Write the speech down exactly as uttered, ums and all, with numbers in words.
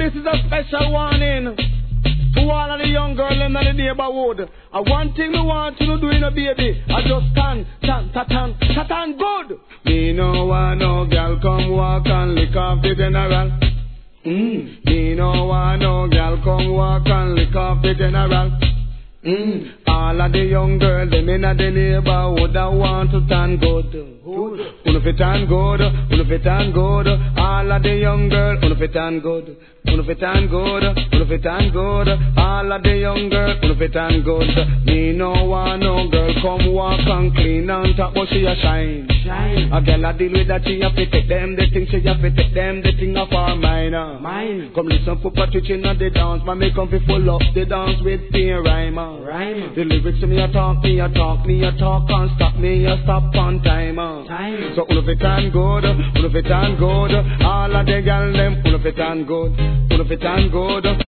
this is a special warning to all of the young girls in the neighborhood. And one thing we want you to do in a baby, I just stand, stand, stand, stand, stand good. Me no want no girl come walk and lick off the general. Mm. Me no want no girl come walk and lick off the general. Mm. All of the young girls, them in the neighborhood, I want to stand good. Good. Wanna fit and good, wanna fit and good. All of the young girls, wanna fit and good. Wanna fit and good, wanna fit and good. All of the young girls, wanna fit and good. Me no want no girl come walk and clean and talk, but she a shine. Shine. A girl a deal with that, she a fit take them, the thing she a fit take them, the thing of her mind. Mine. Come listen for Patricia in the dance, man, me come fi full up the dance with the rhyme. Rhyme. The lyrics to me a talk, me a talk, me a talk, can't stop me a stop on time. Time. So uno fit and good, uno fit and good. All of the girls them uno fit and good, uno fit and good.